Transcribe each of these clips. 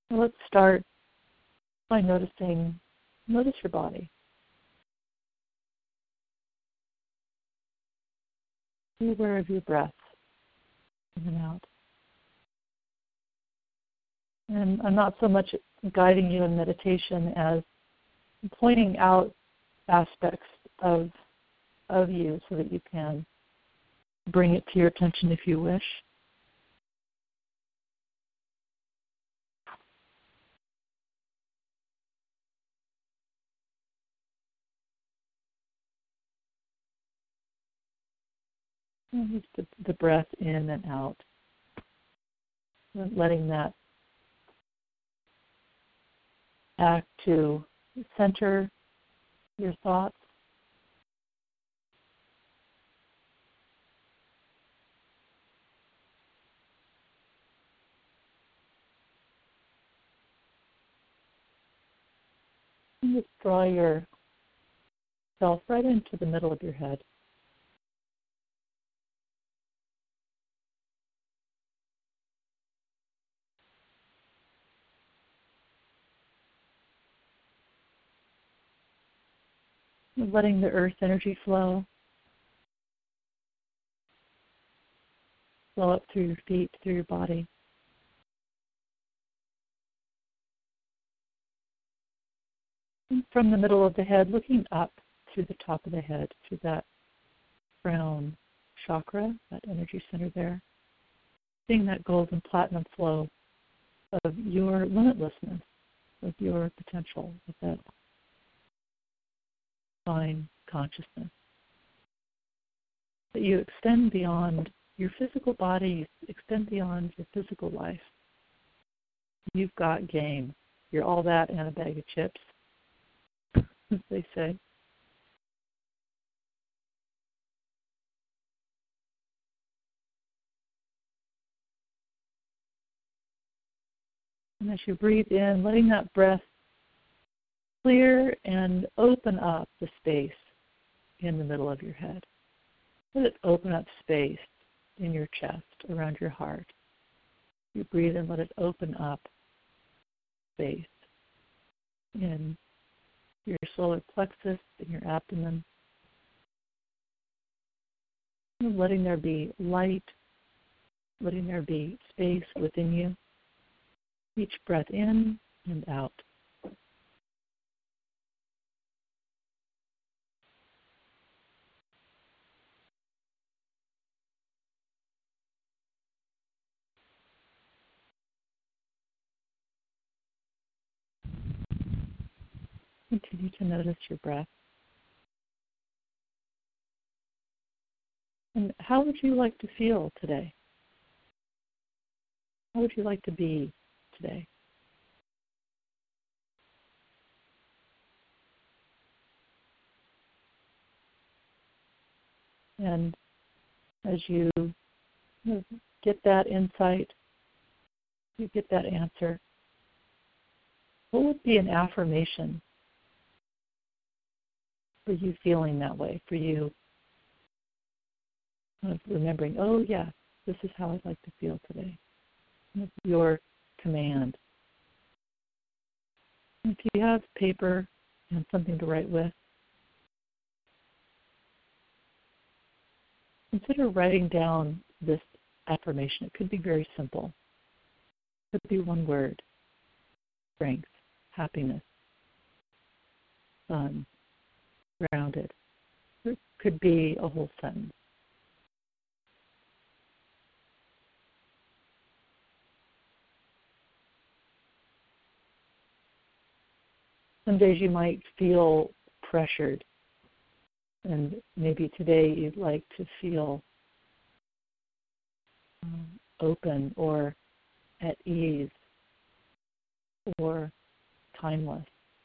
Well, let's start by notice your body. Be aware of your breath in and out. And I'm not so much guiding you in meditation as pointing out aspects of you so that you can bring it to your attention if you wish. And just the breath in and out. And letting that act to center your thoughts. And just draw yourself right into the middle of your head. And letting the earth energy flow up through your feet, through your body. And from the middle of the head, looking up through the top of the head, through that crown chakra, that energy center there. Seeing that golden platinum flow of your limitlessness, of your potential, of that divine consciousness. That you extend beyond your physical body, you extend beyond your physical life. You've got game. You're all that and a bag of chips, as they say. And as you breathe in, letting that breath clear and open up the space in the middle of your head. Let it open up space in your chest, around your heart. You breathe in, let it open up space in your solar plexus, in your abdomen. And letting there be light, letting there be space within you. Each breath in and out. Continue to notice your breath. And how would you like to feel today? How would you like to be today? And as you get that insight, you get that answer, what would be an affirmation for you feeling that way, for you kind of remembering, oh yeah, this is how I'd like to feel today. It's your command. If you have paper and something to write with, consider writing down this affirmation. It could be very simple. It could be one word: strength, happiness, fun, grounded. It could be a whole sentence. Some days you might feel pressured, and maybe today you'd like to feel open or at ease or timeless.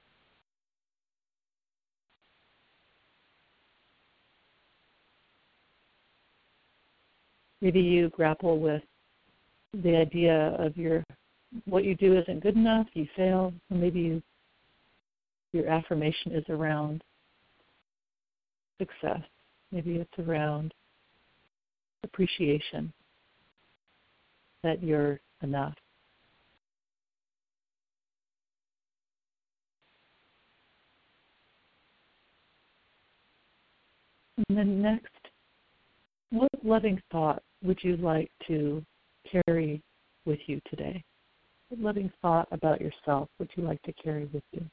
Maybe you grapple with the idea of what you do isn't good enough, you fail, or maybe your affirmation is around success. Maybe it's around appreciation, that you're enough. And then next, what loving thought would you like to carry with you today? What loving thought about yourself would you like to carry with you?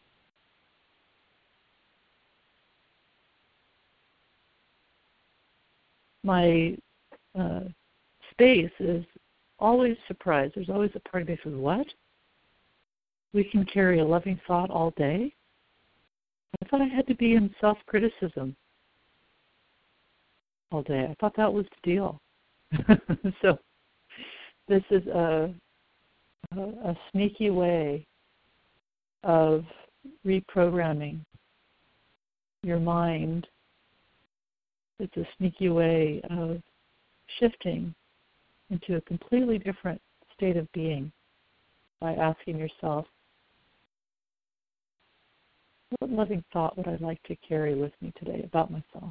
My space is always surprised. There's always a part of me that says, what? We can carry a loving thought all day? I thought I had to be in self-criticism all day. I thought that was the deal. So this is a sneaky way of reprogramming your mind. It's a sneaky way of shifting into a completely different state of being by asking yourself, what loving thought would I like to carry with me today about myself?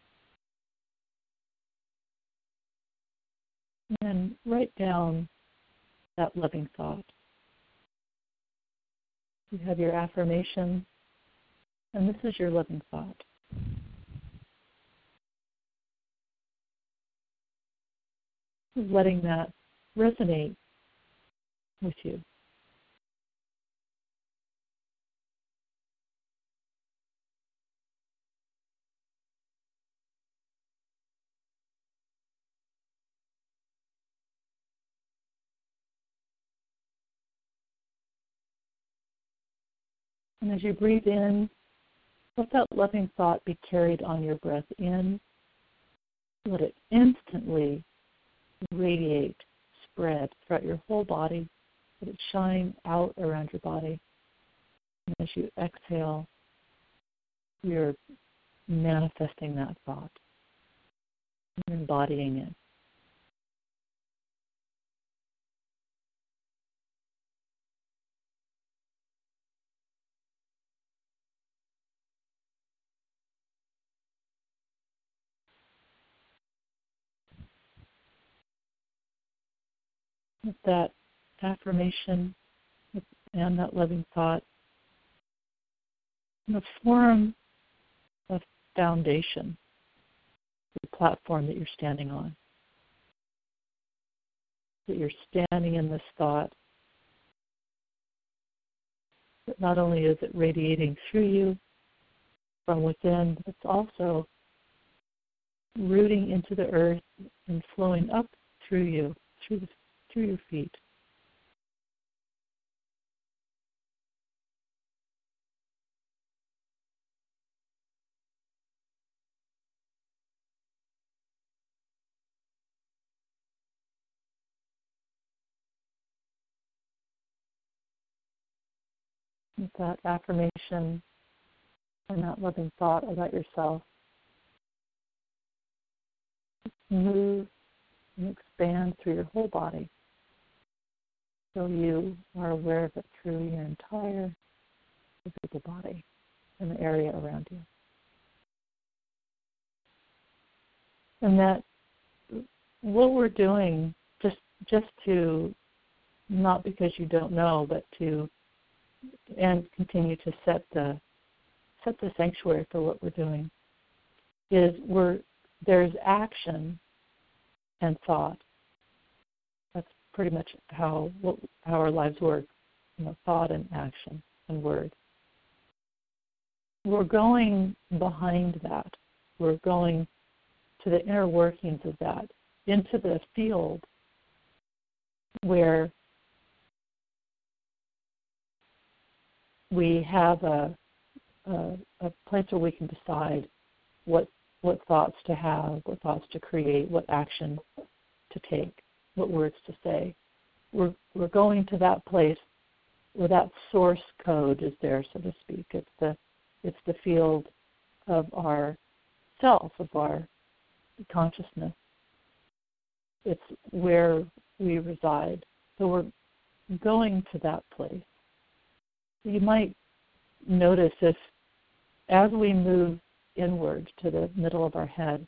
And write down that loving thought. You have your affirmation, and this is your loving thought. Letting that resonate with you. And as you breathe in, let that loving thought be carried on your breath in. Let it instantly radiate, spread throughout your whole body. Let it shine out around your body. And as you exhale, you're manifesting that thought. You're embodying it. With that affirmation and that loving thought, form a foundation, the platform that you're standing on. That you're standing in this thought. That not only is it radiating through you from within, but it's also rooting into the earth and flowing up through you, through your feet. With that affirmation and that loving thought about yourself, move and expand through your whole body so you are aware of it through your entire physical body and the area around you. And that what we're doing, just to, not because you don't know, but to, and continue to set the sanctuary for what we're doing, is there's action and thought. That's pretty much how our lives work, thought and action and word. We're going behind that. We're going to the inner workings of that, into the field where we have a place where we can decide what thoughts to have, what thoughts to create, what action to take, what words to say. We're going to that place where that source code is there, so to speak. It's the field of our self, of our consciousness. It's where we reside. So we're going to that place. You might notice if, as we move inward to the middle of our head,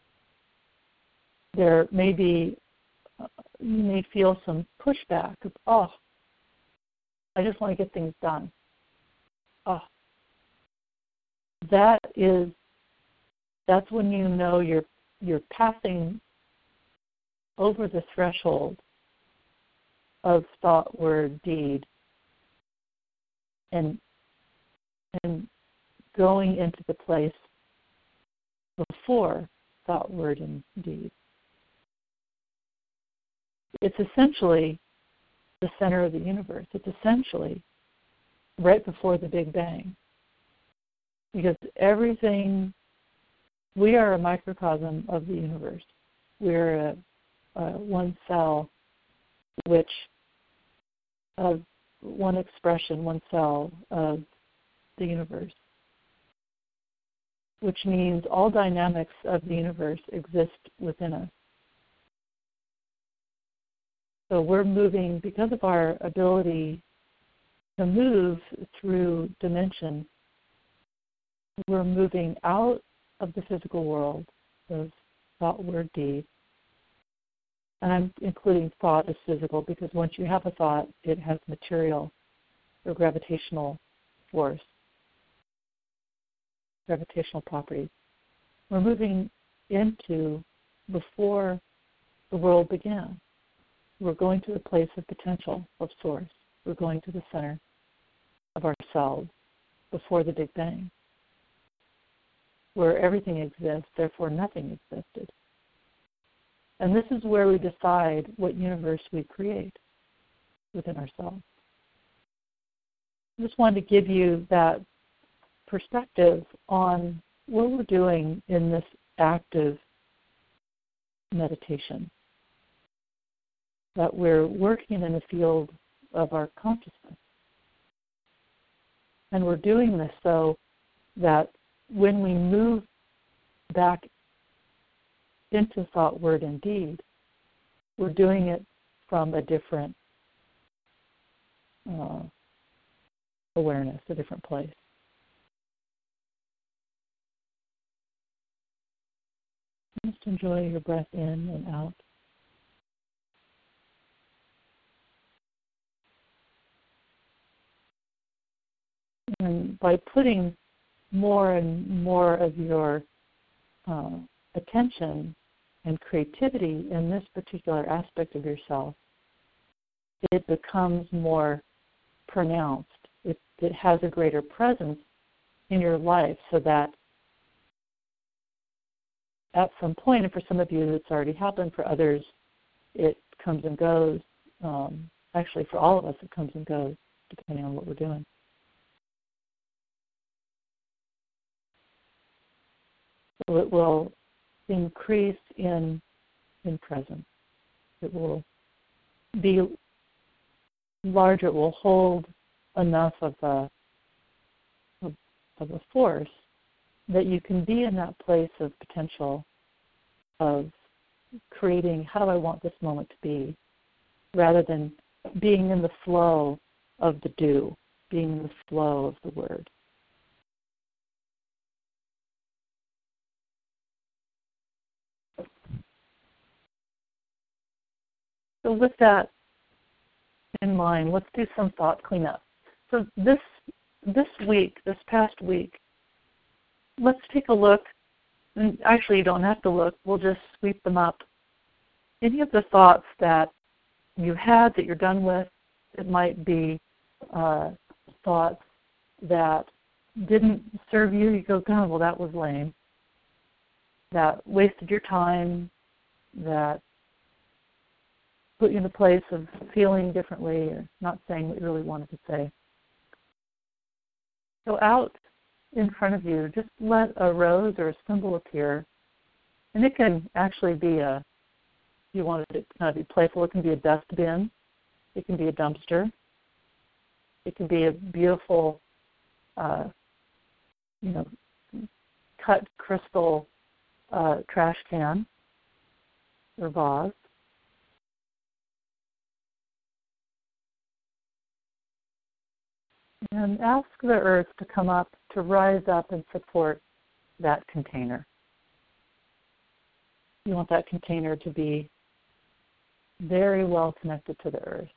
there may be, you may feel some pushback of, I just want to get things done. That is that's when you know you're passing over the threshold of thought, word, deed, and going into the place before thought, word, and deed. It's essentially the center of the universe. It's essentially right before the Big Bang. Because everything, we are a microcosm of the universe. We're a one cell, which of one expression, one cell of the universe, which means all dynamics of the universe exist within us. So we're moving, because of our ability to move through dimension, we're moving out of the physical world of thought, word, deed. And I'm including thought as physical because once you have a thought, it has material or gravitational force, gravitational properties. We're moving into before the world began. We're going to the place of potential, of source. We're going to the center of ourselves before the Big Bang, where everything exists, therefore nothing existed. And this is where we decide what universe we create within ourselves. I just wanted to give you that perspective on what we're doing in this active meditation, that we're working in the field of our consciousness. And we're doing this so that when we move back into thought, word, and deed, we're doing it from a different awareness, a different place. Just enjoy your breath in and out. And by putting more and more of your attention and creativity in this particular aspect of yourself, it becomes more pronounced. It has a greater presence in your life, so that at some point, and for some of you it's already happened, for others it comes and goes. Actually, for all of us it comes and goes, depending on what we're doing. So it will increase in presence. It will be larger. It will hold enough of a force that you can be in that place of potential of creating, how do I want this moment to be, rather than being in the flow of the do, being in the flow of the word. So with that in mind, let's do some thought cleanup. So this past week, let's take a look. And actually, you don't have to look. We'll just sweep them up. Any of the thoughts that you had that you're done with, it might be thoughts that didn't serve you. You go, God, well, that was lame. That wasted your time. That put you in a place of feeling differently or not saying what you really wanted to say. So out in front of you, just let a rose or a symbol appear. And it can actually be if you want it to kind of be playful, it can be a dustbin. It can be a dumpster. It can be a beautiful, cut crystal trash can or vase. And ask the earth to come up, to rise up and support that container. You want that container to be very well connected to the earth.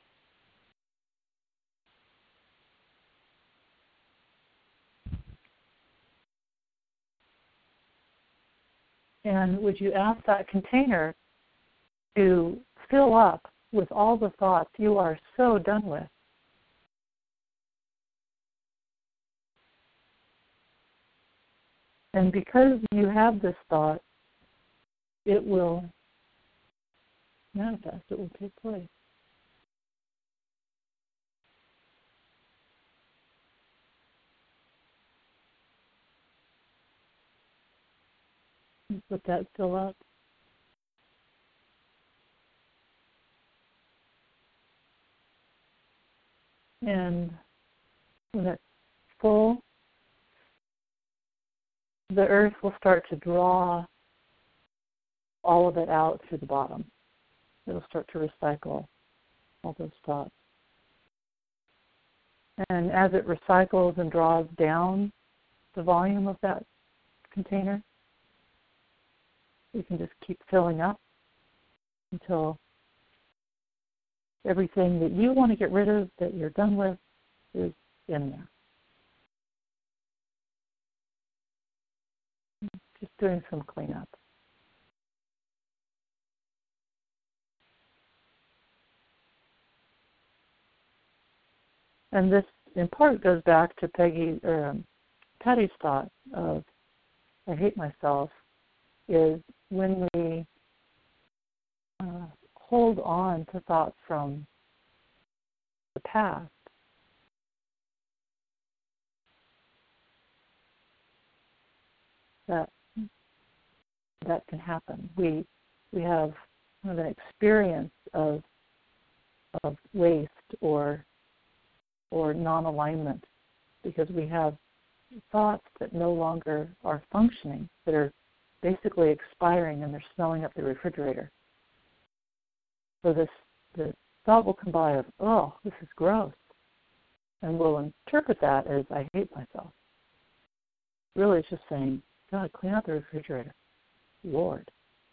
And would you ask that container to fill up with all the thoughts you are so done with? And because you have this thought, it will manifest, it will take place. Let that fill up. And when it's full, the earth will start to draw all of it out through the bottom. It'll start to recycle all those thoughts. And as it recycles and draws down the volume of that container, you can just keep filling up until everything that you want to get rid of, that you're done with, is in there. Just doing some cleanup. And this, in part, goes back to Patty's thought of, I hate myself, is when we hold on to thoughts from the past, that can happen. We have kind of an experience of waste or non-alignment because we have thoughts that no longer are functioning, that are basically expiring and they're smelling up the refrigerator. So the thought will come by of, oh, this is gross. And we'll interpret that as, I hate myself. Really, it's just saying, God, clean out the refrigerator. Lord.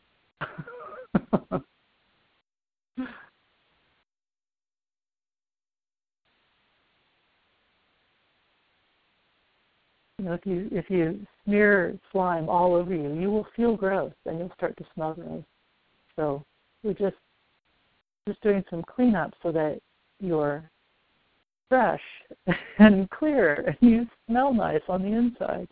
If you smear slime all over you, you will feel gross and you'll start to smell gross. So we're just doing some cleanup so that you're fresh and clear and you smell nice on the inside.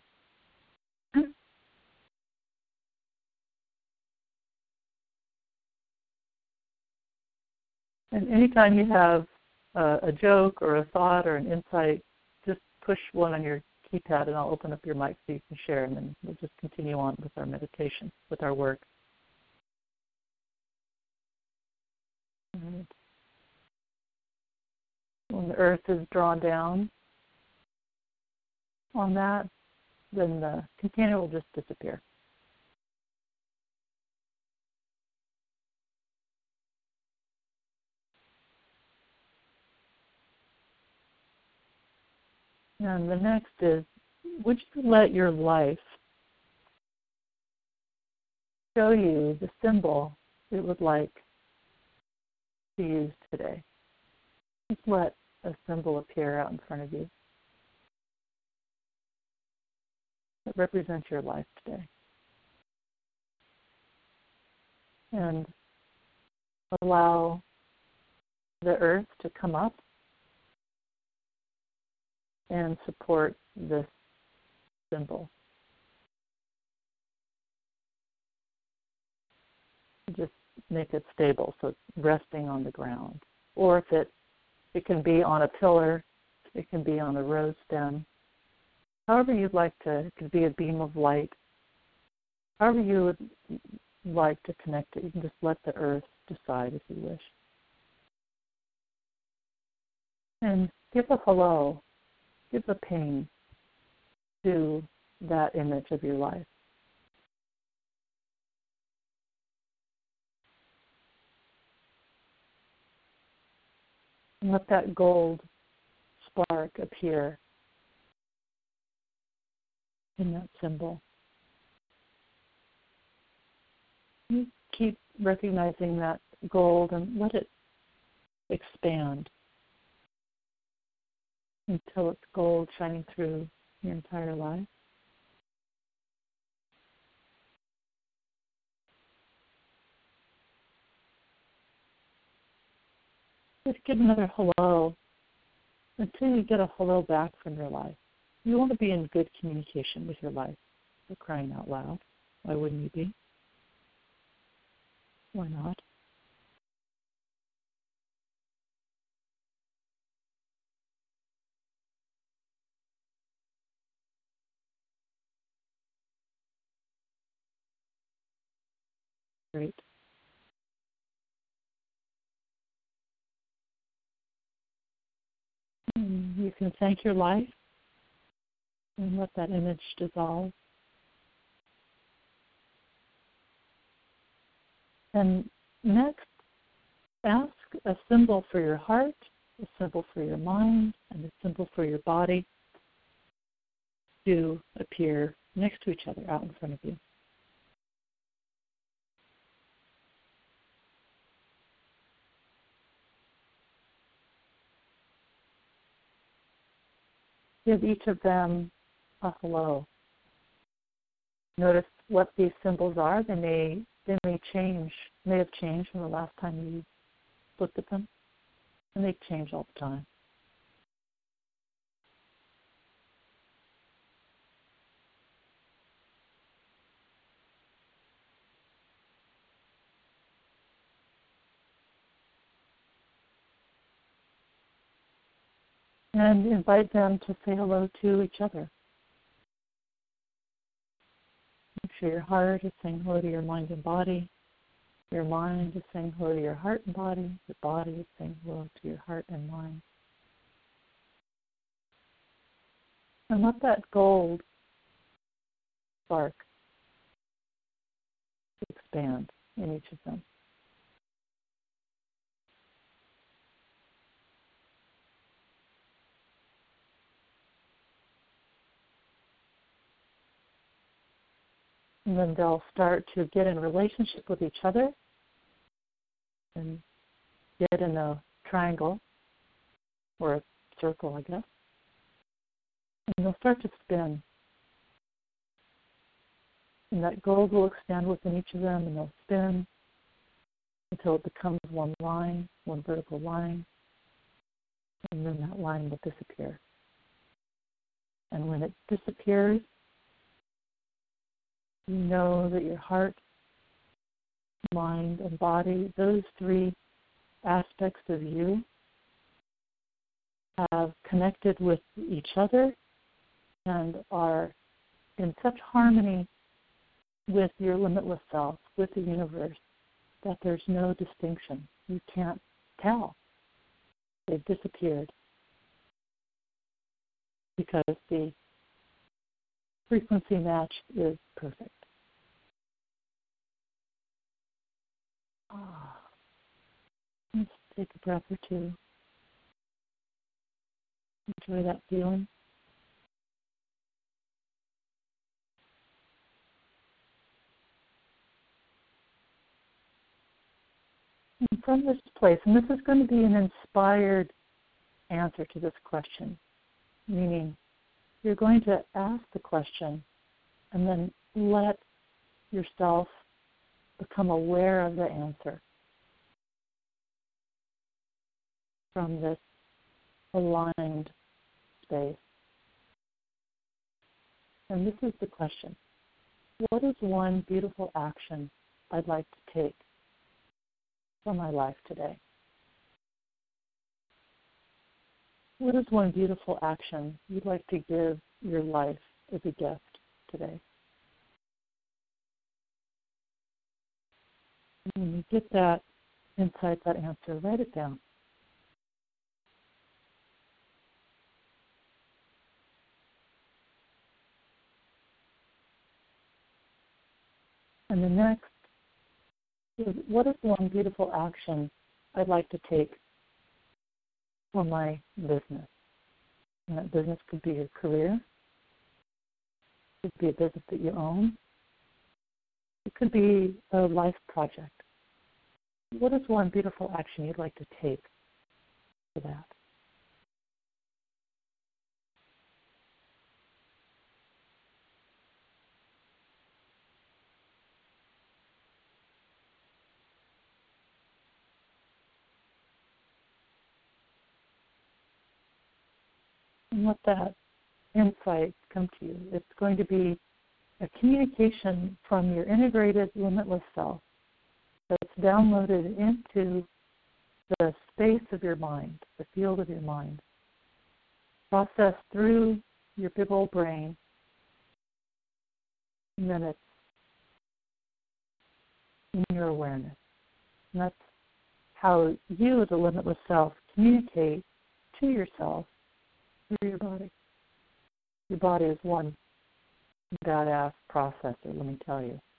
And anytime you have a joke or a thought or an insight, just push one on your keypad and I'll open up your mic so you can share, and then we'll just continue on with our meditation, with our work. Right. When the earth is drawn down on that, then the container will just disappear. And the next is, would you let your life show you the symbol it would like to use today? Just let a symbol appear out in front of you that represents your life today. And allow the earth to come up and support this symbol. Just make it stable so it's resting on the ground. Or if it can be on a pillar, it can be on a rose stem. However you'd like to, it could be a beam of light. However you would like to connect it, you can just let the earth decide if you wish. And give a hello, give a ping to that image of your life. And let that gold spark appear in that symbol. You keep recognizing that gold and let it expand until it's gold shining through your entire life. just get another hello until you get a hello back from your life. You want to be in good communication with your life. You're crying out loud. Why wouldn't you be? Why not? Great. You can thank your life and let that image dissolve. And next, ask a symbol for your heart, a symbol for your mind, and a symbol for your body to appear next to each other out in front of you. Give each of them a hello. Notice what these symbols are. They may have changed from the last time you looked at them, and they change all the time. And invite them to say hello to each other. Make sure your heart is saying hello to your mind and body. Your mind is saying hello to your heart and body. Your body is saying hello to your heart and mind. And let that gold spark expand in each of them. And then they'll start to get in relationship with each other and get in a triangle or a circle, I guess. And they'll start to spin. And that gold will expand within each of them, and they'll spin until it becomes one line, one vertical line, and then that line will disappear. And when it disappears, you know that your heart, mind, and body, those three aspects of you, have connected with each other and are in such harmony with your limitless self, with the universe, that there's no distinction. You can't tell. They've disappeared because the frequency match is perfect. Let's take a breath or two. Enjoy that feeling. And from this place, and this is going to be an inspired answer to this question, meaning you're going to ask the question and then let yourself become aware of the answer from this aligned space. And this is the question: what is one beautiful action I'd like to take for my life today? What is one beautiful action you'd like to give your life as a gift today? And when you get that insight, that answer, write it down. And the next is, what is one beautiful action I'd like to take for my business? And that business could be your career. It could be a business that you own. It could be a life project. What is one beautiful action you'd like to take for that? and let that insight come to you. It's going to be a communication from your integrated, limitless self that's downloaded into the space of your mind, the field of your mind, processed through your big old brain, and then it's in your awareness. And that's how you, the limitless self, communicate to yourself through your body. Your body is one badass processor, let me tell you.